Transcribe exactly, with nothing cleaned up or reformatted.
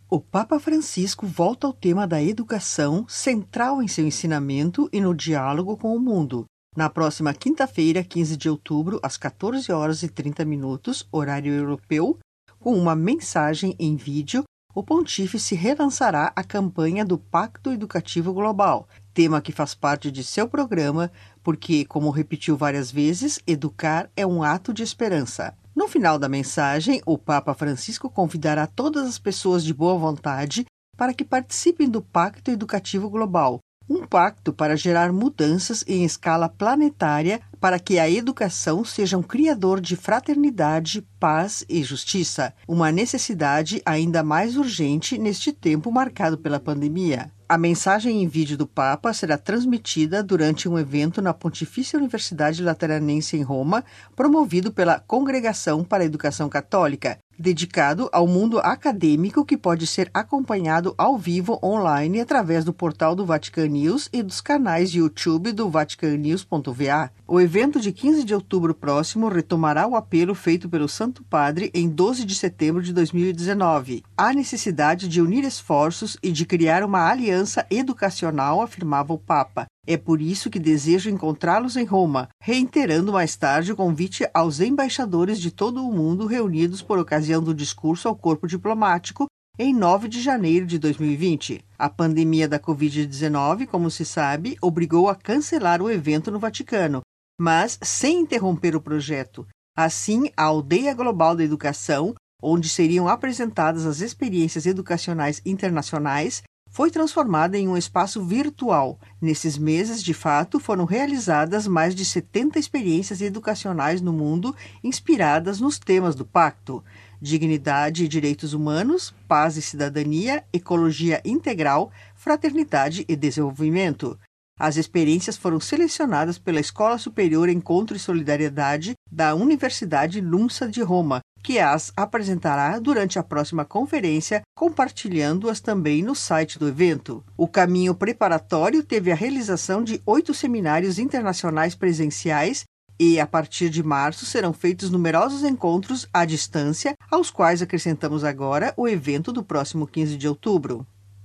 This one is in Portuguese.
O Papa Francisco volta ao tema da educação, central em seu ensinamento e no diálogo com o mundo. Na próxima quinta-feira, quinze de outubro, às quatorze horas e trinta minutos, horário europeu, com uma mensagem em vídeo, o pontífice relançará a campanha do Pacto Educativo Global, tema que faz parte de seu programa, porque, como repetiu várias vezes, educar é um ato de esperança. No final da mensagem, o Papa Francisco convidará todas as pessoas de boa vontade para que participem do Pacto Educativo Global, um pacto para gerar mudanças em escala planetária para que a educação seja um criador de fraternidade, paz e justiça, uma necessidade ainda mais urgente neste tempo marcado pela pandemia. A mensagem em vídeo do Papa será transmitida durante um evento na Pontifícia Universidade Lateranense em Roma, promovido pela Congregação para a Educação Católica, dedicado ao mundo acadêmico que pode ser acompanhado ao vivo online através do portal do Vatican News e dos canais de YouTube do vatican news ponto v a. O evento de quinze de outubro próximo retomará o apelo feito pelo Santo Padre em doze de setembro de dois mil e dezenove. Há necessidade de unir esforços e de criar uma aliança educacional, afirmava o Papa. É por isso que desejo encontrá-los em Roma, reiterando mais tarde o convite aos embaixadores de todo o mundo reunidos por ocasião do discurso ao corpo diplomático em nove de janeiro de dois mil e vinte. A pandemia da covid dezenove, como se sabe, obrigou a cancelar o evento no Vaticano, mas sem interromper o projeto. Assim, a Aldeia Global da Educação, onde seriam apresentadas as experiências educacionais internacionais, foi transformada em um espaço virtual. Nesses meses, de fato, foram realizadas mais de setenta experiências educacionais no mundo inspiradas nos temas do Pacto: dignidade e direitos humanos, paz e cidadania, ecologia integral, fraternidade e desenvolvimento. As experiências foram selecionadas pela Escola Superior Encontro e Solidariedade da Universidade LUMSA de Roma, que as apresentará durante a próxima conferência, compartilhando-as também no site do evento. O caminho preparatório teve a realização de oito seminários internacionais presenciais e, a partir de março, serão feitos numerosos encontros à distância, aos quais acrescentamos agora o evento do próximo quinze de outubro.